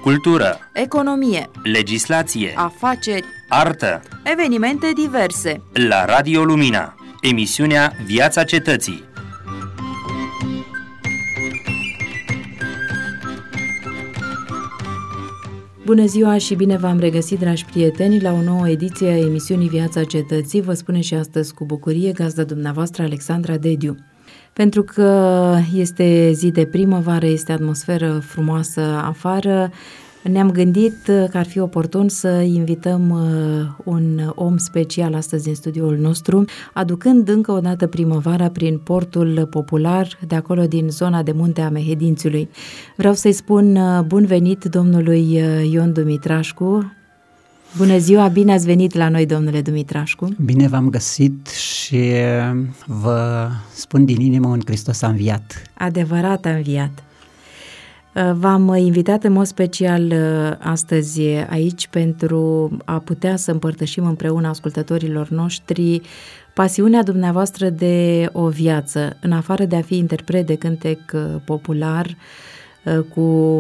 cultură, economie, legislație, afaceri, artă. evenimente diverse. La Radio Lumina, emisiunea Viața Cetății. Bună ziua și bine v-am regăsit, dragi prieteni, la o nouă ediție a emisiunii Viața Cetății. Vă spune și astăzi cu bucurie gazda dumneavoastră, Alexandra Dediu. Pentru că este zi de primăvară, este atmosferă frumoasă afară, ne-am gândit că ar fi oportun să invităm un om special astăzi în studioul nostru, aducând încă o dată primăvara prin portul popular de acolo din zona de munte a Mehedințiului. Vreau să-i spun bun venit domnului Ion Dumitrașcu. Bună ziua, bine ați venit la noi, domnule Dumitrașcu. Bine v-am găsit și vă spun din inimă, un Hristos a înviat. Adevărat a înviat. V-am invitat în mod special astăzi aici pentru a putea să împărtășim împreună ascultătorilor noștri pasiunea dumneavoastră de o viață, în afară de a fi interpret de cântec popular, cu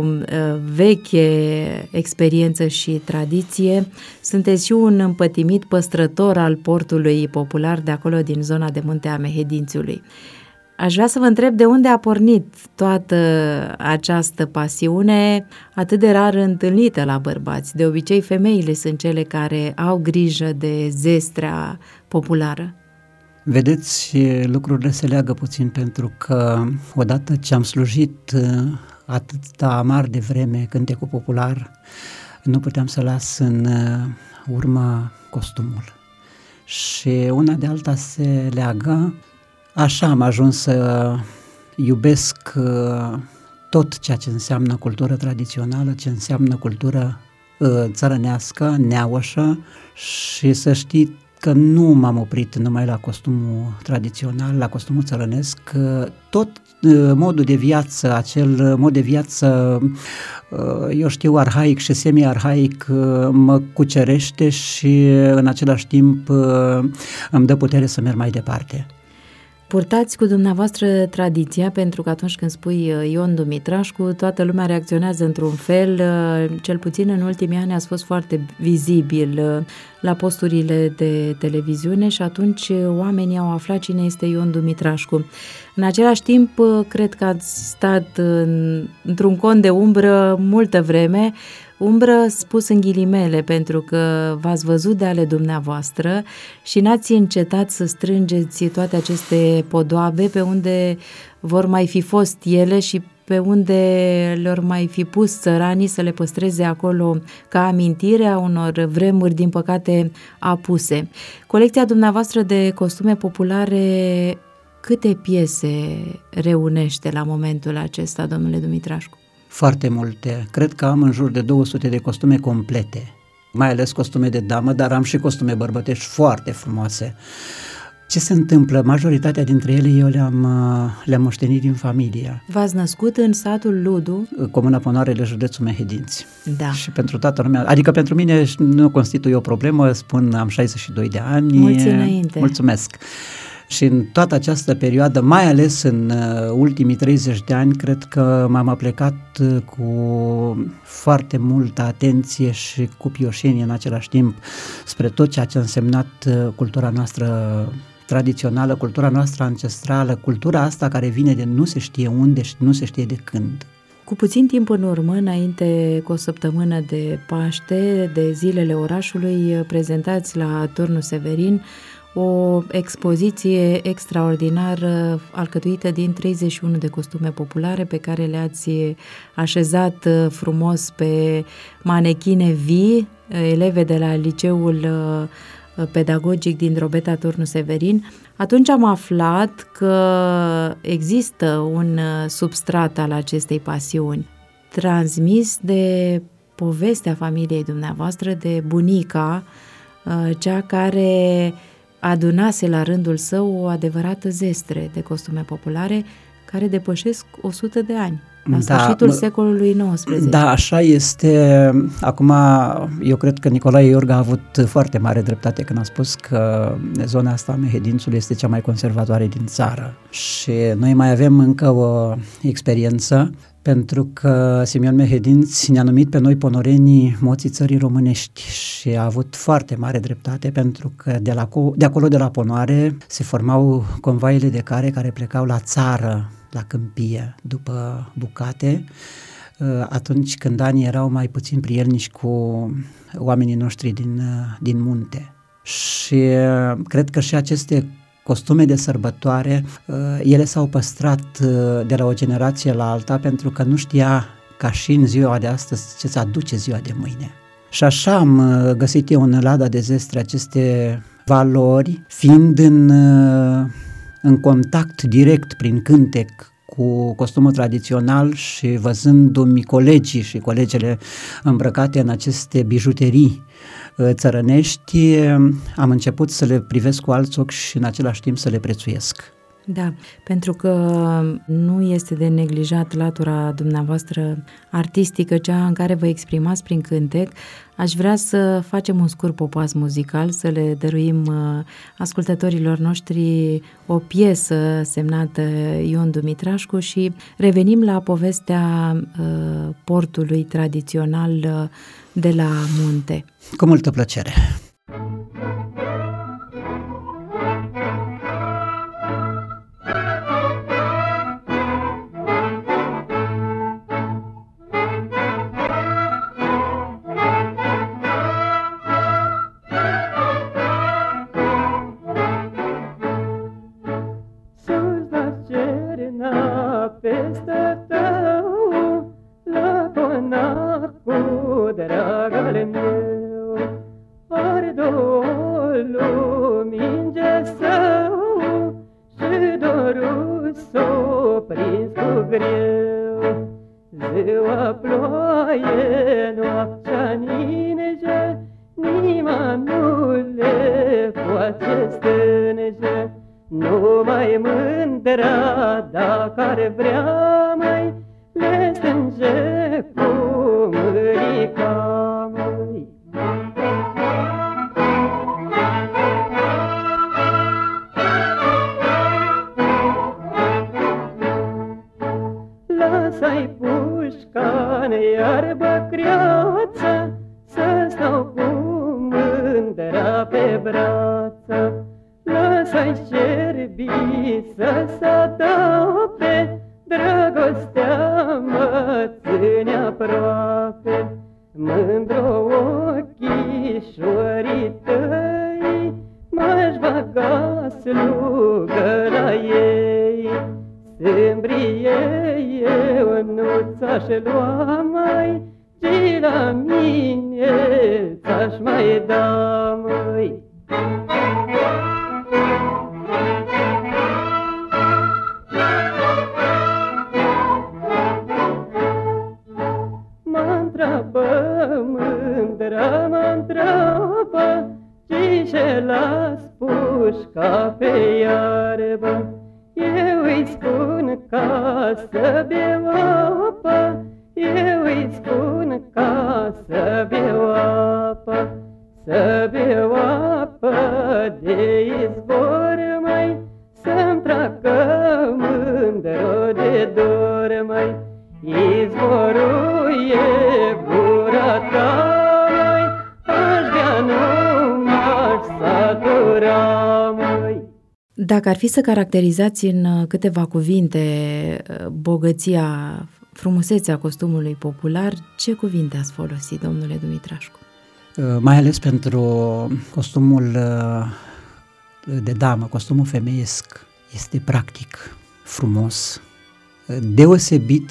veche experiență și tradiție, sunteți și un împătimit păstrător al portului popular de acolo din zona de munte a Mehedințiului. Aș vrea să vă întreb de unde a pornit toată această pasiune atât de rar întâlnită la bărbați. De obicei, femeile sunt cele care au grijă de zestrea populară. Vedeți, lucrurile se leagă puțin, pentru că odată ce am slujit atâta amar de vreme cântecul popular, nu puteam să las în urmă costumul. Și una de alta se leagă. Așa am ajuns să iubesc tot ceea ce înseamnă cultură tradițională, ce înseamnă cultură țărănească, neauășă, și să știți că nu m-am oprit numai la costumul tradițional, la costumul țărănesc. Tot modul de viață, acel mod de viață, eu știu, arhaic și semi-arhaic, mă cucerește și în același timp îmi dă putere să merg mai departe. Purtați cu dumneavoastră tradiția, pentru că atunci când spui Ion Dumitrașcu, toată lumea reacționează într-un fel, cel puțin în ultimii ani ați fost foarte vizibil la posturile de televiziune și atunci oamenii au aflat cine este Ion Dumitrașcu. În același timp, cred că ați stat într-un cont de umbră multă vreme, umbră spus în ghilimele, pentru că v-ați văzut de ale dumneavoastră și n-ați încetat să strângeți toate aceste podoabe pe unde vor mai fi fost ele și pe unde le-or mai fi pus țăranii să le păstreze acolo ca amintire a unor vremuri, din păcate, apuse. Colecția dumneavoastră de costume populare, câte piese reunește la momentul acesta, domnule Dumitrașcu? Foarte multe. Cred că am în jur de 200 de costume complete, mai ales costume de damă, dar am și costume bărbătești foarte frumoase. Ce se întâmplă? Majoritatea dintre ele eu le-am moștenit din familie. V-ați născut în satul Ludu? Comuna Ponoarele, județul Mehedinți. Da. Și pentru toată lumea, adică pentru mine nu constituie o problemă, spun, am 62 de ani. Mulți înainte. Mulțumesc. Și în toată această perioadă, mai ales în ultimii 30 de ani, cred că m-am aplecat cu foarte multă atenție și cu pioșenie în același timp spre tot ceea ce a însemnat cultura noastră tradițională, cultura noastră ancestrală, cultura asta care vine de nu se știe unde și nu se știe de când. Cu puțin timp în urmă, înainte cu o săptămână de Paște, de Zilele Orașului, prezentați la Turnul Severin o expoziție extraordinară alcătuită din 31 de costume populare pe care le-ați așezat frumos pe manechine vii, eleve de la liceul pedagogic din Drobeta Turnul Severin. Atunci am aflat că există un substrat al acestei pasiuni, transmis de povestea familiei dumneavoastră, de bunica, cea care adunase la rândul său o adevărată zestre de costume populare care depășesc 100 de ani, la sfârșitul secolului XIX. Da, așa este. Acum, eu cred că Nicolae Iorga a avut foarte mare dreptate când a spus că zona asta a Mehedințului este cea mai conservatoare din țară. Și noi mai avem încă o experiență pentru că Simeon Mehedinț ne-a numit pe noi ponorenii moții țării românești și a avut foarte mare dreptate, pentru că de acolo de la Ponoare se formau convoaiele de care plecau la țară, la câmpie, după bucate, atunci când anii erau mai puțin prielnici cu oamenii noștri din munte. Și cred că și aceste costume de sărbătoare, ele s-au păstrat de la o generație la alta, pentru că nu știa, ca și în ziua de astăzi, ce-ți aduce ziua de mâine. Și așa am găsit eu în Lada de Zestre aceste valori, fiind în contact direct prin cântec cu costumul tradițional și văzându-mi colegii și colegele îmbrăcate în aceste bijuterii țărănești, am început să le privesc cu alți ochi și în același timp să le prețuiesc. Da, pentru că nu este de neglijat latura dumneavoastră artistică, cea în care vă exprimați prin cântec. Aș vrea să facem un scurt popas muzical, să le dăruim ascultătorilor noștri o piesă semnată Ion Dumitrașcu și revenim la povestea portului tradițional de la munte. Cu multă plăcere! Dacă ar fi să caracterizați în câteva cuvinte bogăția, frumusețea costumului popular, ce cuvinte ați folosit, domnule Dumitrașcu? Mai ales pentru costumul de damă, costumul femeiesc, este practic, frumos, deosebit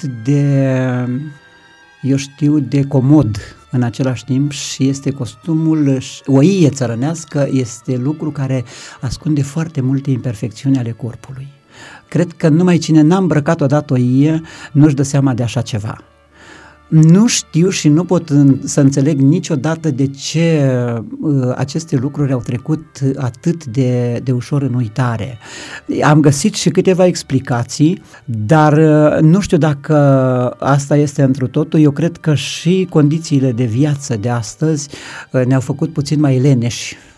de comod în același timp și este costumul, o ie țărănească este lucru care ascunde foarte multe imperfecțiuni ale corpului. Cred că numai cine n-a îmbrăcat odată o ie nu-și dă seama de așa ceva. Nu știu și nu pot să înțeleg niciodată de ce aceste lucruri au trecut atât de ușor în uitare. Am găsit și câteva explicații, dar nu știu dacă asta este întru totul. Eu cred că și condițiile de viață de astăzi ne-au făcut puțin mai leneși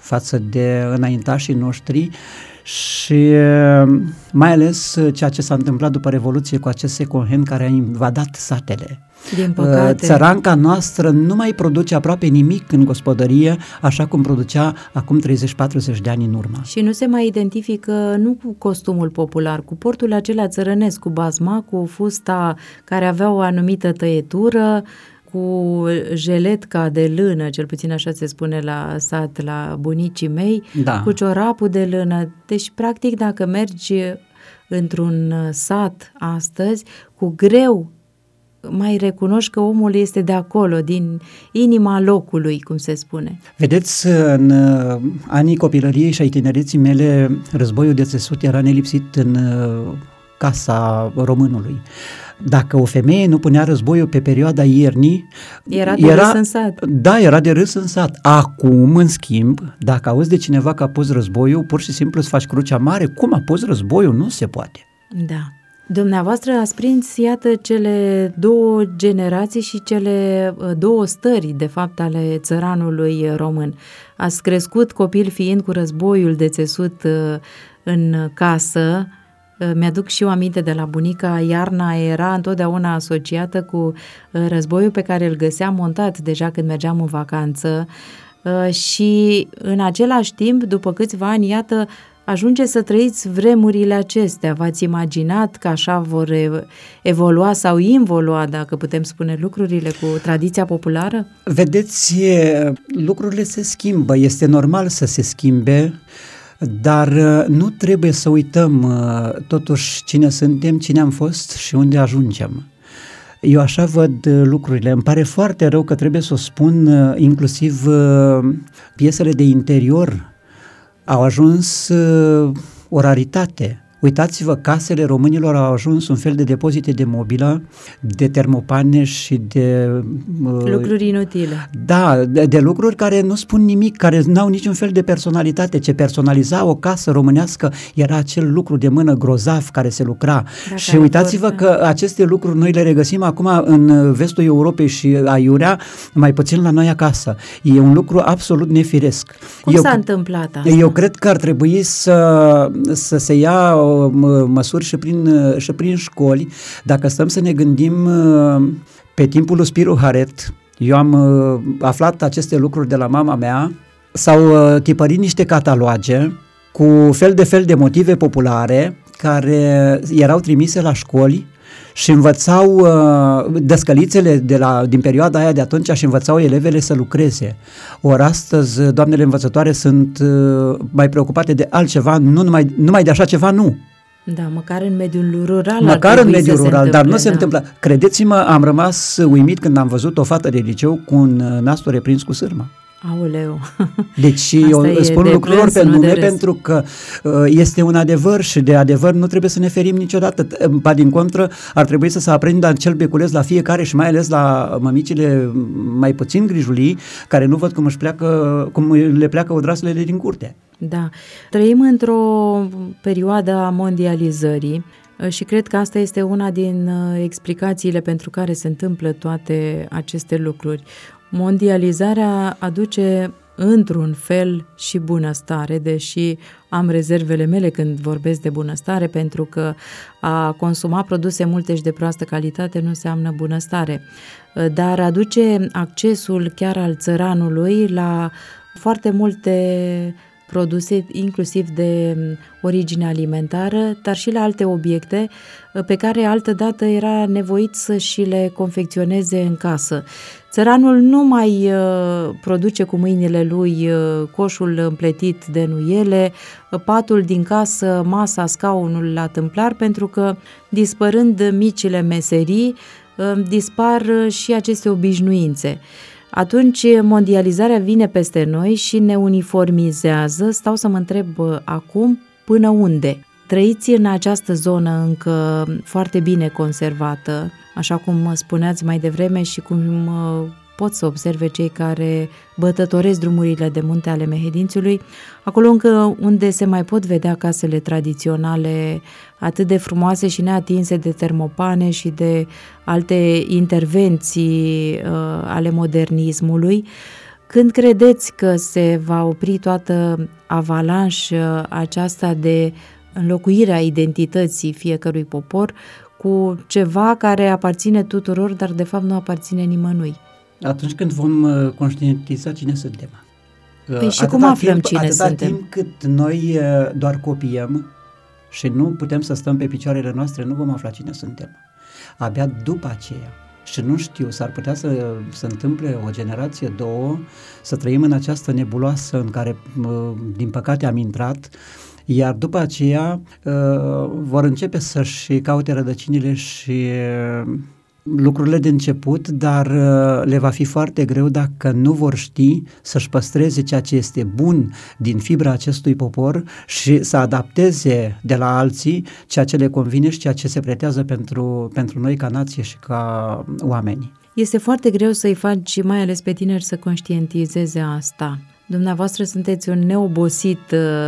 față de înaintașii noștri și mai ales ceea ce s-a întâmplat după Revoluție cu acest second hand care a invadat satele. Din păcate. Țăranca noastră nu mai produce aproape nimic în gospodărie așa cum producea acum 30-40 de ani în urmă. Și nu se mai identifică nu cu costumul popular, cu portul acela țărănesc, cu bazma, cu fusta care avea o anumită tăietură, cu jeletca de lână, cel puțin așa se spune la sat, la bunicii mei, cu ciorapul de lână. Deci, practic, dacă mergi într-un sat astăzi, cu greu mai recunoști că omul este de acolo, din inima locului, cum se spune. Vedeți, în anii copilăriei și ai tinereții mele, războiul de țesut era nelipsit în casa românului. Dacă o femeie nu punea războiul pe perioada iernii, era de râs în sat. Da, era de râs în sat. Acum, în schimb, dacă auzi de cineva că a pus războiul, pur și simplu îți faci crucea mare. Cum a pus războiul? Nu se poate. Da. Dumneavoastră ați prins, iată, cele două generații și cele două stări, de fapt, ale țăranului român. Ați crescut copil fiind cu războiul de țesut în casă. Mi-aduc și eu aminte de la bunica, iarna era întotdeauna asociată cu războiul pe care îl găseam montat deja când mergeam în vacanță și în același timp, după câțiva ani, iată, ajunge să trăiți vremurile acestea. V-ați imaginat că așa vor evolua sau involua, dacă putem spune, lucrurile cu tradiția populară? Vedeți, lucrurile se schimbă, este normal să se schimbe, dar nu trebuie să uităm totuși cine suntem, cine am fost și unde ajungem. Eu așa văd lucrurile. Îmi pare foarte rău că trebuie să o spun, inclusiv piesele de interior au ajuns o raritate. Uitați-vă, casele românilor au ajuns un fel de depozite de mobilă, de termopane și de... lucruri inutile. Da, de lucruri care nu spun nimic, care n-au niciun fel de personalitate. Ce personaliza o casă românească era acel lucru de mână grozav care se lucra. Și uitați-vă că aceste lucruri noi le regăsim acum în vestul Europei și aiurea, mai puțin la noi acasă. E un lucru absolut nefiresc. Cum s-a întâmplat asta? Eu cred că ar trebui să se ia măsuri și prin școli. Dacă stăm să ne gândim pe timpul lui Spiru Haret, eu am aflat aceste lucruri de la mama mea, s-au tipărit niște cataloage cu fel de motive populare care erau trimise la școli și învățau dăscălițele din perioada aia de atunci și învățau elevele să lucreze. Ori astăzi doamnele învățătoare sunt mai preocupate de altceva, numai de așa ceva nu. Da, măcar în mediul rural. Măcar în mediul rural, dar nu se întâmplă. Credeți-mă, am rămas uimit când am văzut o fată de liceu cu un nastul reprins cu sârmă. Aoleu. Deci eu spun lucrurilor pe nume pentru că este un adevăr și de adevăr nu trebuie să ne ferim niciodată. Ba din contră, ar trebui să se aprindă cel beculeț la fiecare și mai ales la mămicile mai puțin grijulii, care nu văd cum le pleacă odraslele din curte. Da. Trăim într-o perioadă a mondializării și cred că asta este una din explicațiile pentru care se întâmplă toate aceste lucruri. Mondializarea aduce într-un fel și bunăstare, deși am rezervele mele când vorbesc de bunăstare, pentru că a consuma produse multe și de proastă calitate nu înseamnă bunăstare, dar aduce accesul chiar al țăranului la foarte multe produse, inclusiv de origine alimentară, dar și la alte obiecte pe care altădată era nevoit să și le confecționeze în casă. Țăranul nu mai produce cu mâinile lui coșul împletit de nuiele, patul din casă, masa, scaunul la tâmplar, pentru că dispărând micile meserii, dispar și aceste obișnuințe. Atunci mondializarea vine peste noi și ne uniformizează. Stau să mă întreb acum până unde? Trăiți în această zonă încă foarte bine conservată, așa cum spuneați mai devreme și cum pot să observe cei care bătătoresc drumurile de munte ale Mehedințiului, acolo încă unde se mai pot vedea casele tradiționale atât de frumoase și neatinse de termopane și de alte intervenții ale modernismului, Când credeți că se va opri toată avalanșa aceasta de înlocuirea identității fiecărui popor cu ceva care aparține tuturor, dar de fapt nu aparține nimănui? Atunci când vom conștientiza cine suntem. Păi și cum aflăm cine suntem? Atâta timp cât noi doar copiem și nu putem să stăm pe picioarele noastre, nu vom afla cine suntem. Abia după aceea. Și nu știu, s-ar putea să se întâmple o generație, două, să trăim în această nebuloasă în care, din păcate, am intrat, iar după aceea vor începe să-și caute rădăcinile și lucrurile de început, dar le va fi foarte greu dacă nu vor ști să-și păstreze ceea ce este bun din fibra acestui popor și să adapteze de la alții ceea ce le convine și ceea ce se pretează pentru noi ca nație și ca oameni. Este foarte greu să-i faci, mai ales pe tineri, să conștientizeze asta. Dumneavoastră sunteți un neobosit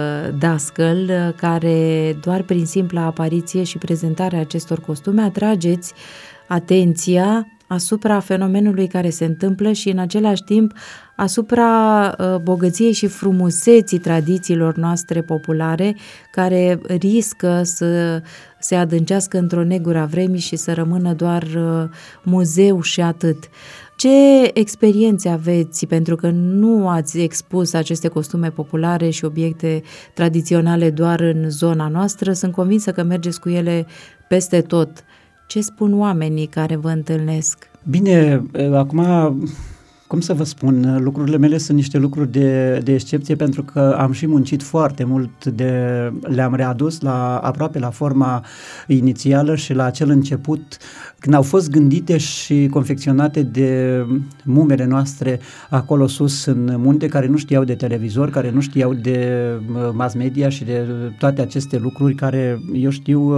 dascăl care doar prin simpla apariție și prezentarea acestor costume atrageți atenția asupra fenomenului care se întâmplă și în același timp asupra bogăției și frumuseții tradițiilor noastre populare care riscă să se adâncească într-o negură a vremii și să rămână doar muzeu și atât. Ce experiențe aveți, pentru că nu ați expus aceste costume populare și obiecte tradiționale doar în zona noastră, sunt convinsă că mergeți cu ele peste tot. Ce spun oamenii care vă întâlnesc? Bine, acum, cum să vă spun, lucrurile mele sunt niște lucruri de excepție pentru că am și muncit foarte mult, le-am readus aproape la forma inițială și la acel început, când au fost gândite și confecționate de mumele noastre acolo sus în munte, care nu știau de televizor, care nu știau de mass media și de toate aceste lucruri care, eu știu,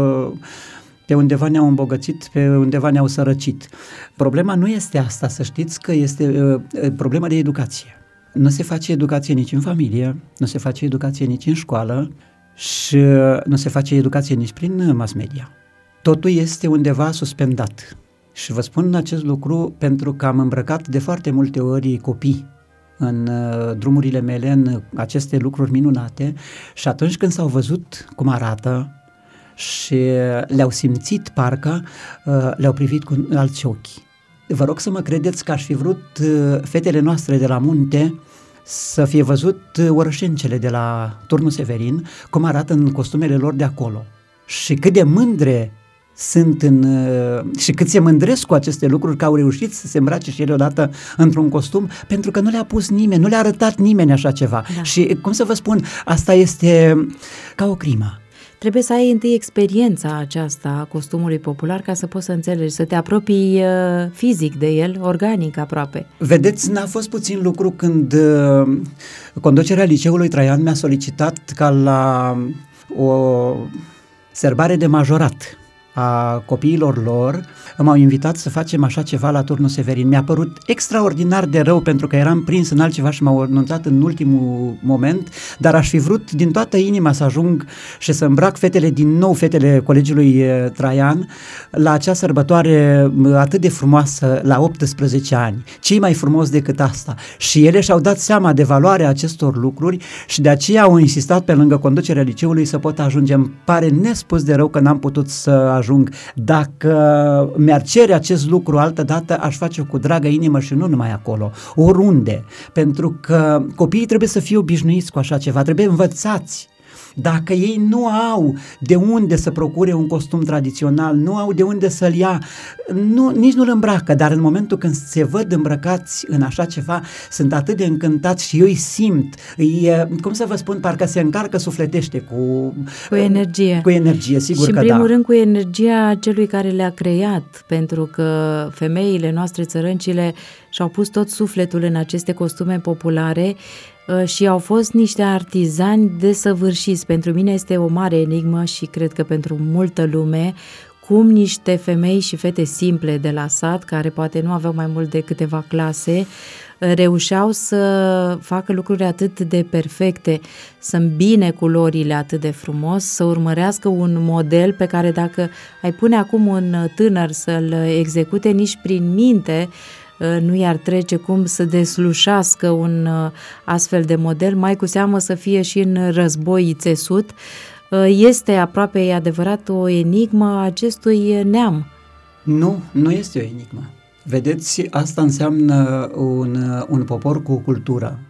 pe undeva ne-au îmbogățit, pe undeva ne-au sărăcit. Problema nu este asta, să știți că este problema de educație. Nu se face educație nici în familie, nu se face educație nici în școală și nu se face educație nici prin mass media. Totul este undeva suspendat. Și vă spun acest lucru pentru că am îmbrăcat de foarte multe ori copii în drumurile mele, în aceste lucruri minunate și atunci când s-au văzut cum arată și le-au simțit parcă, le-au privit cu alți ochi. Vă rog să mă credeți că aș fi vrut fetele noastre de la munte să fie văzut orășencele de la Turnul Severin, cum arată în costumele lor de acolo. Și cât de mândre sunt și cât se mândresc cu aceste lucruri, că au reușit să se îmbrace și ele odată într-un costum, pentru că nu le-a pus nimeni, nu le-a arătat nimeni așa ceva. Da. Și cum să vă spun, asta este ca o crimă. Trebuie să ai întâi experiența aceasta a costumului popular ca să poți să înțelegi, să te apropii fizic de el, organic aproape. Vedeți, n-a fost puțin lucru când conducerea Liceului Traian mi-a solicitat ca la o serbare de majorat a copiilor lor, m-au invitat să facem așa ceva la Turnul Severin. Mi-a părut extraordinar de rău pentru că eram prins în altceva și m-au anunțat în ultimul moment, dar aș fi vrut din toată inima să ajung și să îmbrac fetele din nou, fetele Colegiului Traian, la acea sărbătoare atât de frumoasă la 18 ani. Ce-i mai frumos decât asta? Și ele și-au dat seama de valoarea acestor lucruri și de aceea au insistat pe lângă conducerea liceului să pot ajunge. Îmi pare nespus de rău că n-am putut să ajung. Dacă mi-ar cere acest lucru altă dată, aș face-o cu dragă inimă și nu numai acolo, oriunde, pentru că copiii trebuie să fie obișnuiți cu așa ceva, trebuie învățați. Dacă ei nu au de unde să procure un costum tradițional, nu au de unde să-l ia, nici nu-l îmbracă, dar în momentul când se văd îmbrăcați în așa ceva, sunt atât de încântați și eu îi simt, cum să vă spun, parcă se încarcă sufletește cu energie. Cu energie, sigur că da. Și în primul rând cu energia celui care le-a creat, pentru că femeile noastre, țărâncile, și-au pus tot sufletul în aceste costume populare și au fost niște artizani desăvârșiți. Pentru mine este o mare enigmă și cred că pentru multă lume, cum niște femei și fete simple de la sat, care poate nu aveau mai mult de câteva clase, reușeau să facă lucruri atât de perfecte, să îmbine culorile atât de frumos, să urmărească un model pe care dacă ai pune acum un tânăr să-l execute, nici prin minte nu i-ar trece cum să deslușească un astfel de model, mai cu seamă să fie și în război țesut. Este aproape, e adevărat, o enigmă a acestui neam. Nu este o enigmă. Vedeți, asta înseamnă un popor cu cultură.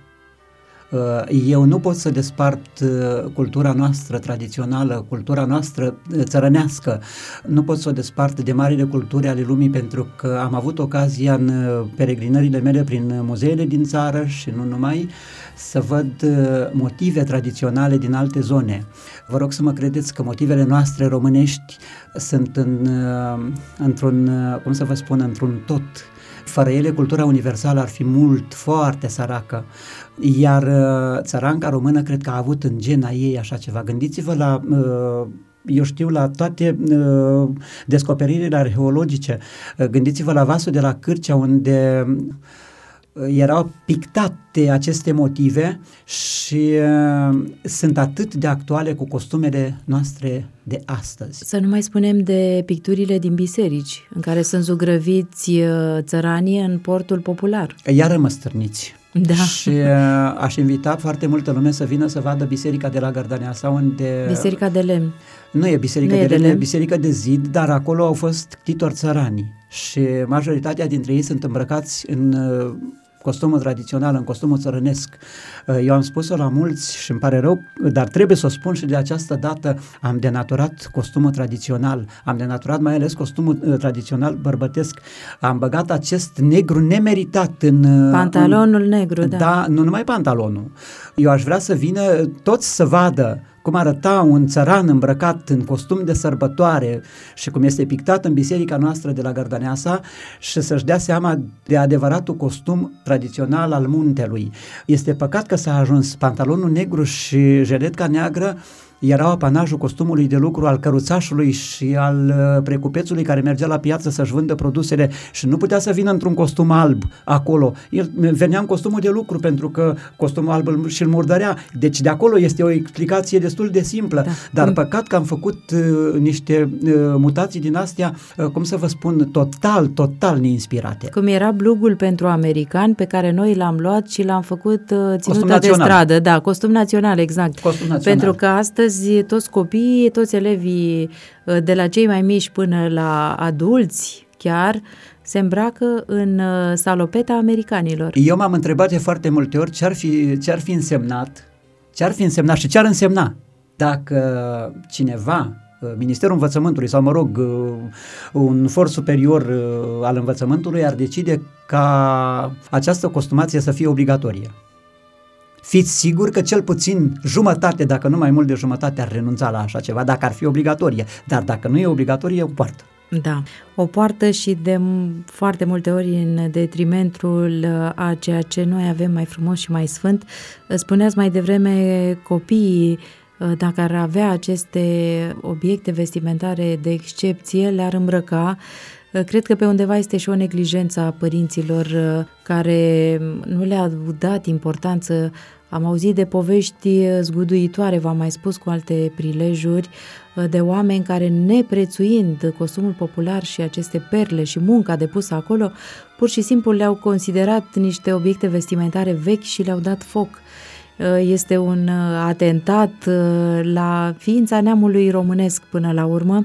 Eu nu pot să despart cultura noastră tradițională, cultura noastră țărănească, nu pot să o despart de marile culturi ale lumii, pentru că am avut ocazia în peregrinările mele prin muzeele din țară și nu numai, să văd motive tradiționale din alte zone. Vă rog să mă credeți că motivele noastre românești sunt într-un, cum să vă spun, într-un tot. Fără ele, cultura universală ar fi foarte săracă, iar țăranca română cred că a avut în gena ei așa ceva. Gândiți-vă la, la toate descoperirile arheologice, gândiți-vă la vasul de la Cârcea, unde erau pictate aceste motive și sunt atât de actuale cu costumele noastre de astăzi. Să nu mai spunem de picturile din biserici, în care sunt zugrăviți țăranii în portul popular. Iară mă stârniți. Da. Și aș invita foarte multă lume să vină să vadă biserica de la Gărdaneasa, unde... Biserica de lemn. Nu e biserica de lemn, e biserica de zid, dar acolo au fost ctitori țărani și majoritatea dintre ei sunt îmbrăcați în costumul tradițional, în costumul țărănesc. Eu am spus-o la mulți și îmi pare rău, dar trebuie să o spun și de această dată, am denaturat costumul tradițional, am denaturat mai ales costumul tradițional bărbătesc, am băgat acest negru nemeritat în... Pantalonul negru, da. Da, nu numai pantalonul. Eu aș vrea să vină toți să vadă cum arăta un țăran îmbrăcat în costum de sărbătoare și cum este pictat în biserica noastră de la Gărdaneasa și să-și dea seama de adevăratul costum tradițional al muntelui. Este păcat că s-a ajuns pantalonul negru și jeletca neagră erau apanajul costumului de lucru al căruțașului și al precupețului care mergea la piață să-și vândă produsele și nu putea să vină într-un costum alb acolo. El venea în costumul de lucru pentru că costumul alb și-l murdărea. Deci de acolo este o explicație destul de simplă. Da. Dar păcat că am făcut niște mutații din astea, cum să vă spun, total neinspirate. Cum era blugul pentru americani pe care noi l-am luat și l-am făcut ținută de stradă. Da, costum național, exact. Costum național. Pentru că astăzi toți copiii, toți elevii, de la cei mai mici până la adulți chiar, se îmbracă în salopeta americanilor. Eu m-am întrebat de foarte multe ori ce ar fi însemnat și ce ar însemna dacă cineva, Ministerul Învățământului sau, mă rog, un for superior al învățământului ar decide ca această costumație să fie obligatorie. Fiți siguri că cel puțin jumătate, dacă nu mai mult de jumătate, ar renunța la așa ceva, dacă ar fi obligatorie. Dar dacă nu e obligatorie, o poartă. Da, o poartă și de foarte multe ori în detrimentul a ceea ce noi avem mai frumos și mai sfânt. Spuneați mai devreme, copiii, dacă ar avea aceste obiecte vestimentare de excepție, le-ar îmbrăca. Cred că pe undeva este și o neglijență a părinților care nu le-a dat importanță. Am auzit de povești zguduitoare, v-am mai spus cu alte prilejuri, de oameni care, neprețuind costumul popular și aceste perle și munca depusă acolo, pur și simplu le-au considerat niște obiecte vestimentare vechi și le-au dat foc. Este un atentat la ființa neamului românesc până la urmă,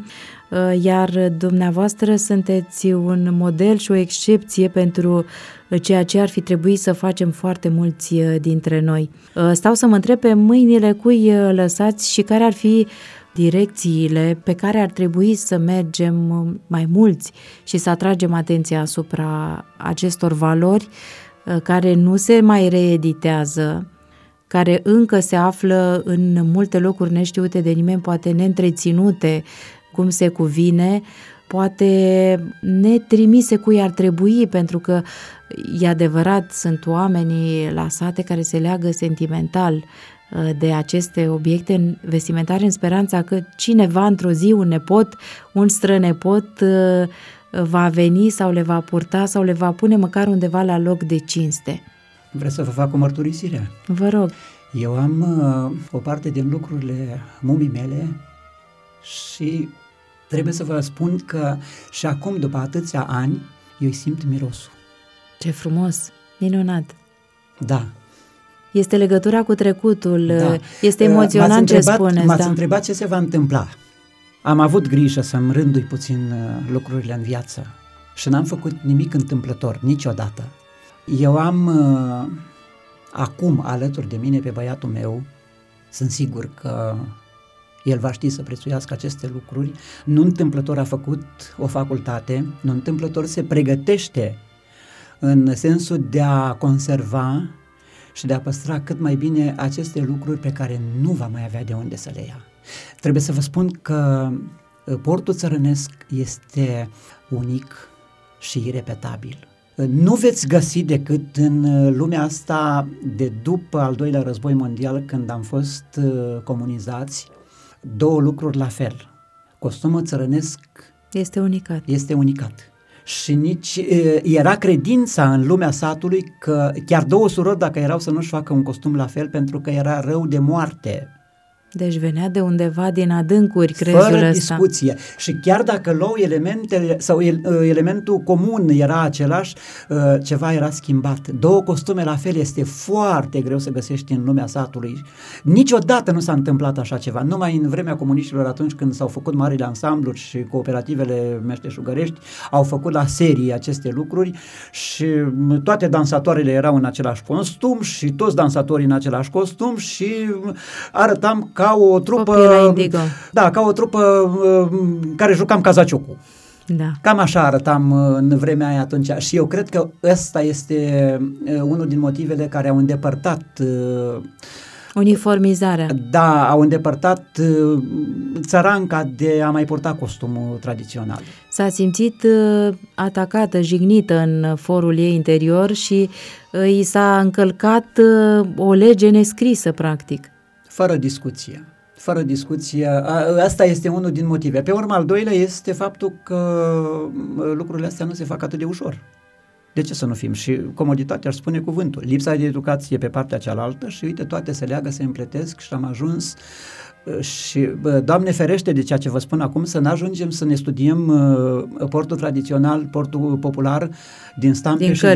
iar dumneavoastră sunteți un model și o excepție pentru ceea ce ar fi trebuit să facem foarte mulți dintre noi. Stau să mă întreb pe mâinile cui lăsați și care ar fi direcțiile pe care ar trebui să mergem mai mulți și să atragem atenția asupra acestor valori care nu se mai reeditează, care încă se află în multe locuri neștiute de nimeni, poate neîntreținute cum se cuvine, poate netrimise cui ar trebui, pentru că e adevărat, sunt oamenii la sate care se leagă sentimental de aceste obiecte vestimentare în speranța că cineva într-o zi, un nepot, un strănepot va veni sau le va purta sau le va pune măcar undeva la loc de cinste. Vreți să vă fac o mărturisire? Vă rog. Eu am o parte din lucrurile mumii mele și trebuie să vă spun că și acum, după atâția ani, eu îi simt mirosul. Ce frumos, minunat! Da. Este legătura cu trecutul, Da. este emoționant ce spuneți. M-ați întrebat ce se va întâmpla. Am avut grijă să-mi rândui puțin lucrurile în viață și n-am făcut nimic întâmplător, niciodată. Eu am acum alături de mine pe băiatul meu, sunt sigur că el va ști să prețuiască aceste lucruri, nu întâmplător a făcut o facultate, nu întâmplător se pregătește în sensul de a conserva și de a păstra cât mai bine aceste lucruri pe care nu va mai avea de unde să le ia. Trebuie să vă spun că portul țărănesc este unic și irepetabil. Nu veți găsi decât în lumea asta de după al doilea război mondial, când am fost comunizați, două lucruri la fel. Costumul țărănesc este unicat. Și nici era credința în lumea satului că chiar două surori, dacă erau, să nu-și facă un costum la fel, pentru că era rău de moarte. Deci venea de undeva din adâncuri crezul ăsta. Fără discuție. Și chiar dacă luau elementele sau elementul comun era același, ceva era schimbat. Două costume la fel este foarte greu să găsești în lumea satului. Niciodată nu s-a întâmplat așa ceva. Numai în vremea comuniștilor, atunci când s-au făcut marile ansambluri și cooperativele meșteșugărești, au făcut la serie aceste lucruri și toate dansatoarele erau în același costum și toți dansatorii în același costum și arătam ca o trupă, ca o trupă care jucam cazaciocul. Da. Cam așa arătam în vremea aia atunci și eu cred că ăsta este unul din motivele care au îndepărtat uniformizarea. Da, au îndepărtat țăranca de a mai purta costumul tradițional. S-a simțit atacată, jignită în forul ei interior și i s-a încălcat o lege nescrisă, practic. Fără discuție, asta este unul din motive. Pe urmă, al doilea este faptul că lucrurile astea nu se fac atât de ușor. De ce să nu fim? Și comoditatea își spune cuvântul. Lipsa de educație pe partea cealaltă și uite, toate se leagă, se împletesc și am ajuns și, Doamne ferește de ceea ce vă spun acum, să ne ajungem să ne studiem portul tradițional, portul popular din stampe și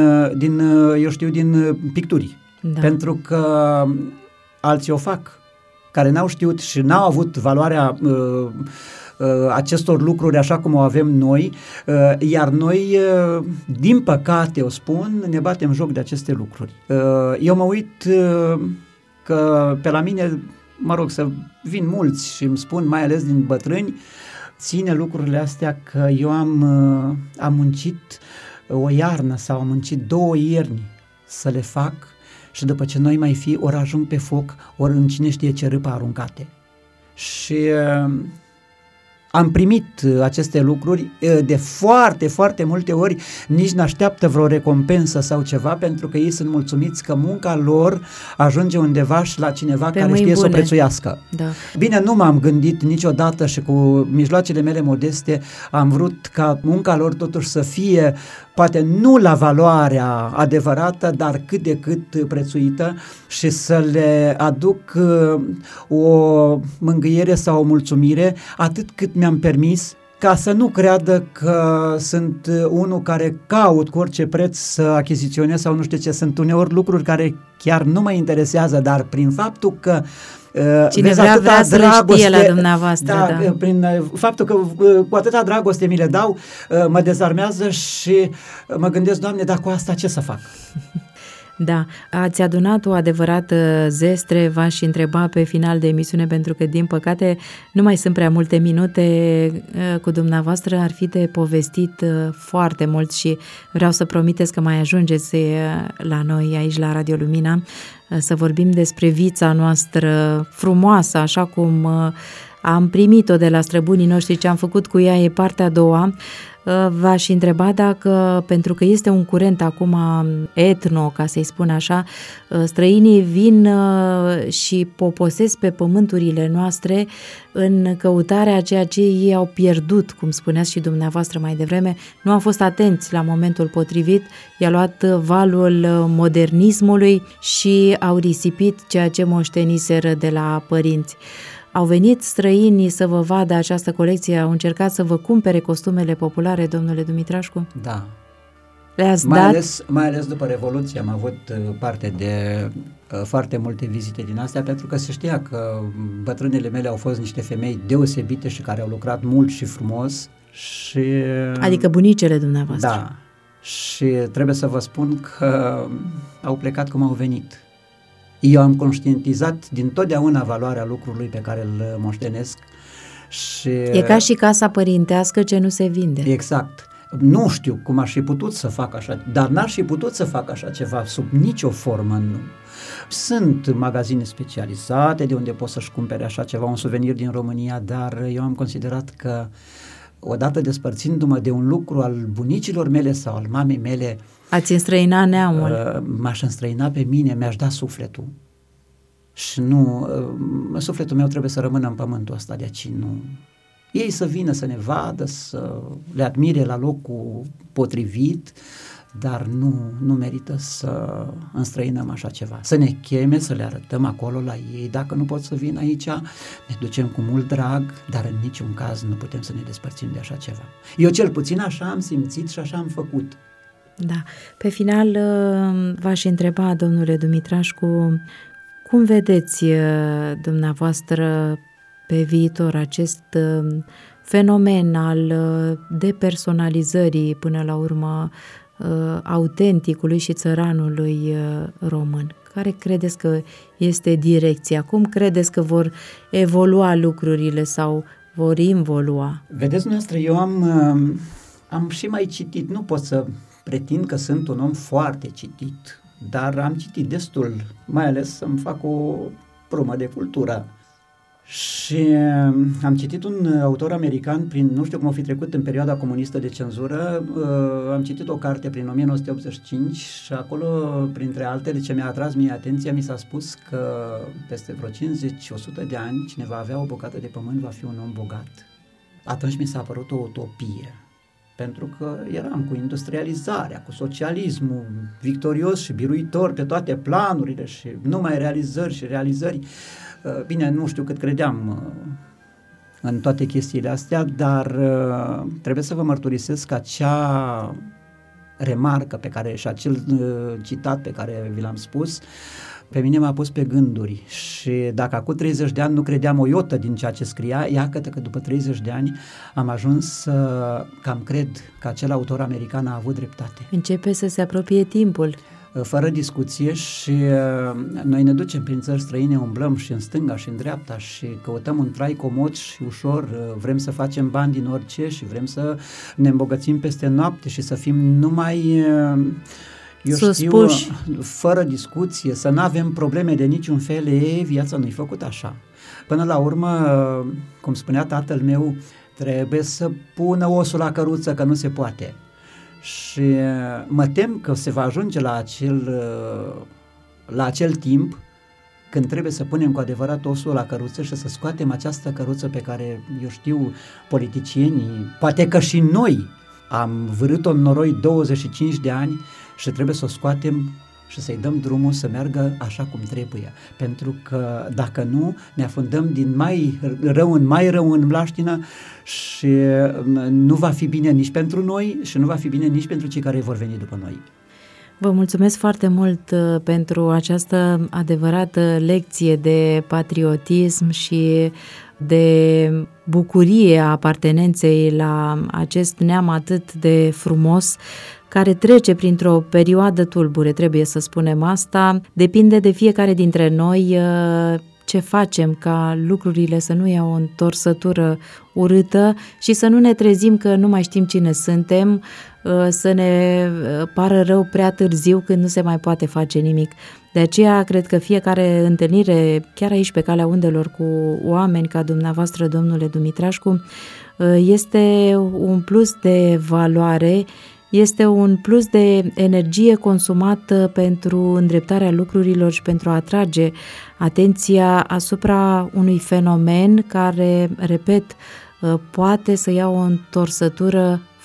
din picturi. Da. Pentru că alții o fac, care n-au știut și n-au avut valoarea acestor lucruri așa cum o avem noi, iar noi, din păcate, o spun, ne batem joc de aceste lucruri. Eu mă uit că pe la mine, mă rog, să vin mulți și îmi spun, mai ales din bătrâni, ține lucrurile astea că eu am muncit o iarnă sau am muncit 2 ierni să le fac și după ce noi mai fi, ori ajung pe foc, ori în cine știe ce râpă aruncate. Și am primit aceste lucruri de foarte, foarte multe ori, nici n-așteaptă vreo recompensă sau ceva, pentru că ei sunt mulțumiți că munca lor ajunge undeva și la cineva pe care știe să o prețuiască. Da. Bine, nu m-am gândit niciodată și cu mijloacele mele modeste am vrut ca munca lor totuși să fie, poate nu la valoarea adevărată, dar cât de cât prețuită și să le aduc o mângâiere sau o mulțumire, atât cât mi-am permis, ca să nu creadă că sunt unul care caut cu orice preț să achiziționez sau nu știu ce. Sunt uneori lucruri care chiar nu mă interesează, dar prin faptul că cine vrea să le știe la dumneavoastră. Da. Prin faptul că cu atâta dragoste mi le dau, mă dezarmează și mă gândesc, Doamne, dar cu asta ce să fac? Da, ați adunat o adevărată zestre, v-aș întreba pe final de emisiune, pentru că, din păcate, nu mai sunt prea multe minute cu dumneavoastră, ar fi de povestit foarte mult și vreau să promiteți că mai ajungeți la noi aici la Radio Lumina să vorbim despre vița noastră frumoasă, așa cum am primit-o de la străbunii noștri, ce am făcut cu ea e partea a doua. V-aș întreba dacă, pentru că este un curent acum etno, ca să-i spun așa, străinii vin și poposesc pe pământurile noastre în căutarea a ceea ce ei au pierdut, cum spuneați și dumneavoastră mai devreme, nu au fost atenți la momentul potrivit, i-a luat valul modernismului și au risipit ceea ce moșteniseră de la părinți. Au venit străinii să vă vadă această colecție, au încercat să vă cumpere costumele populare, domnule Dumitrașcu? Da. Le-ați mai ales după Revoluție am avut parte de foarte multe vizite din astea, pentru că se știa că bătrânele mele au fost niște femei deosebite și care au lucrat mult și frumos. Adică bunicele dumneavoastră. Da. Și trebuie să vă spun că au plecat cum au venit. Eu am conștientizat din totdeauna valoarea lucrului pe care îl moștenesc. Și e ca și casa părintească ce nu se vinde. Exact. Nu știu cum aș fi putut să fac așa, dar n-aș fi putut să fac așa ceva sub nicio formă, nu. Sunt magazine specializate de unde poți să-și cumpere așa ceva, un suvenir din România, dar eu am considerat că odată despărțindu-mă de un lucru al bunicilor mele sau al mamei mele, ați înstrăina neamul. M-aș înstrăina pe mine, mi-aș da sufletul. Și nu, sufletul meu trebuie să rămână în pământul ăsta de aici, nu. Ei să vină să ne vadă, să le admire la locul potrivit, dar nu merită să înstrăinăm așa ceva. Să ne cheme, să le arătăm acolo la ei. Dacă nu pot să vină aici, ne ducem cu mult drag, dar în niciun caz nu putem să ne despărțim de așa ceva. Eu cel puțin așa am simțit și așa am făcut. Da. Pe final v-aș întreba, domnule Dumitrașcu, cum vedeți dumneavoastră pe viitor acest fenomen al depersonalizării până la urmă autenticului și țăranului român? Care credeți că este direcția? Cum credeți că vor evolua lucrurile sau vor involua? Vedeți, noastră, eu am și mai citit, nu pot să pretind că sunt un om foarte citit, dar am citit destul, mai ales să-mi fac o probă de cultură. Și am citit un autor american nu știu cum a fi trecut în perioada comunistă de cenzură, am citit o carte prin 1985 și acolo, printre altele, ce mi-a atras mie atenția, mi s-a spus că peste vreo 50-100 de ani cine va avea o bucată de pământ va fi un om bogat. Atunci mi s-a părut o utopie, pentru că eram cu industrializarea, cu socialismul victorios și biruitor pe toate planurile și numai realizări și realizări. Bine, nu știu cât credeam în toate chestiile astea, dar trebuie să vă mărturisesc că acea remarcă pe care și acel citat pe care vi l-am spus, pe mine m-a pus pe gânduri și dacă acum 30 de ani nu credeam o iotă din ceea ce scria, iată că după 30 de ani am ajuns să cam cred că acel autor american a avut dreptate. Începe să se apropie timpul. Fără discuție și noi ne ducem prin țări străine, umblăm și în stânga și în dreapta și căutăm un trai comod și ușor, vrem să facem bani din orice și vrem să ne îmbogățim peste noapte și să fim numai, fără discuție, să nu avem probleme de niciun fel. Viața nu-i făcută așa. Până la urmă, cum spunea tatăl meu, trebuie să pună osul la căruță, că nu se poate. Și mă tem că se va ajunge la acel timp când trebuie să punem cu adevărat osul la căruță și să scoatem această căruță pe care, eu știu, politicienii, poate că și noi am vârât-o în noroi 25 de ani și trebuie să o scoatem și să-i dăm drumul să meargă așa cum trebuie. Pentru că dacă nu, ne afundăm din mai rău în mlaștină și nu va fi bine nici pentru noi și nu va fi bine nici pentru cei care vor veni după noi. Vă mulțumesc foarte mult pentru această adevărată lecție de patriotism și de bucurie a apartenenței la acest neam atât de frumos, care trece printr-o perioadă tulbure, trebuie să spunem asta. Depinde de fiecare dintre noi ce facem ca lucrurile să nu iau o întorsătură urâtă și să nu ne trezim că nu mai știm cine suntem, să ne pară rău prea târziu când nu se mai poate face nimic. De aceea cred că fiecare întâlnire, chiar aici pe calea undelor cu oameni ca dumneavoastră, domnule Dumitrașcu, este un plus de valoare, este un plus de energie consumată pentru îndreptarea lucrurilor și pentru a atrage atenția asupra unui fenomen care, repet, poate să ia o întorsătură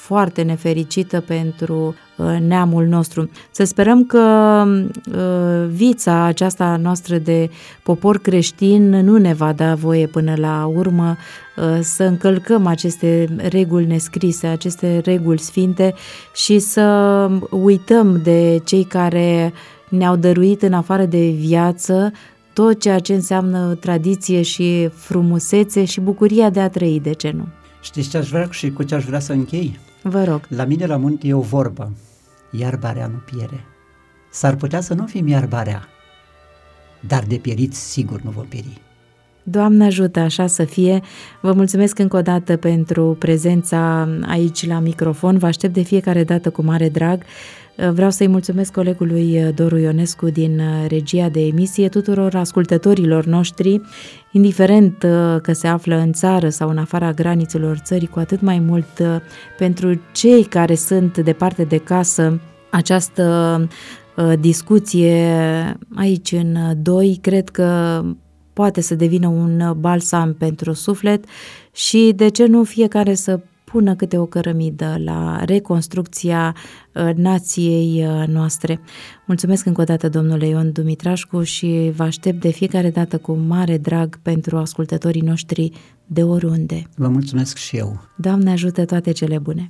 foarte nefericită pentru neamul nostru. Să sperăm că vița aceasta noastră de popor creștin nu ne va da voie până la urmă să încălcăm aceste reguli nescrise, aceste reguli sfinte și să uităm de cei care ne-au dăruit în afară de viață tot ceea ce înseamnă tradiție și frumusețe și bucuria de a trăi, de ce nu? Știți ce aș vrea și cu ce aș vrea să închei? Vă rog. La mine la munte e o vorbă, iarbarea nu piere. S-ar putea să nu fim iarbarea, dar de pieriți sigur nu vom pieri. Doamne ajută, așa să fie. Vă mulțumesc încă o dată pentru prezența aici la microfon. Vă aștept de fiecare dată cu mare drag. Vreau să-i mulțumesc colegului Doru Ionescu din regia de emisie, tuturor ascultătorilor noștri, indiferent că se află în țară sau în afara granițelor țării, cu atât mai mult pentru cei care sunt departe de casă. Această discuție aici în doi cred că poate să devină un balsam pentru suflet și de ce nu fiecare să pună câte o cărămidă la reconstrucția nației noastre. Mulțumesc încă o dată, domnule Ion Dumitrașcu, și vă aștept de fiecare dată cu mare drag pentru ascultătorii noștri de oriunde. Vă mulțumesc și eu. Doamne ajută, toate cele bune!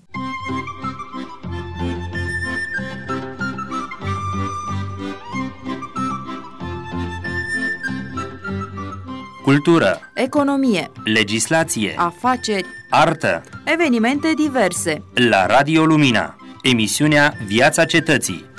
Cultură, economie, legislație, afaceri, artă, evenimente diverse. la Radio Lumina, emisiunea Viața Cetății.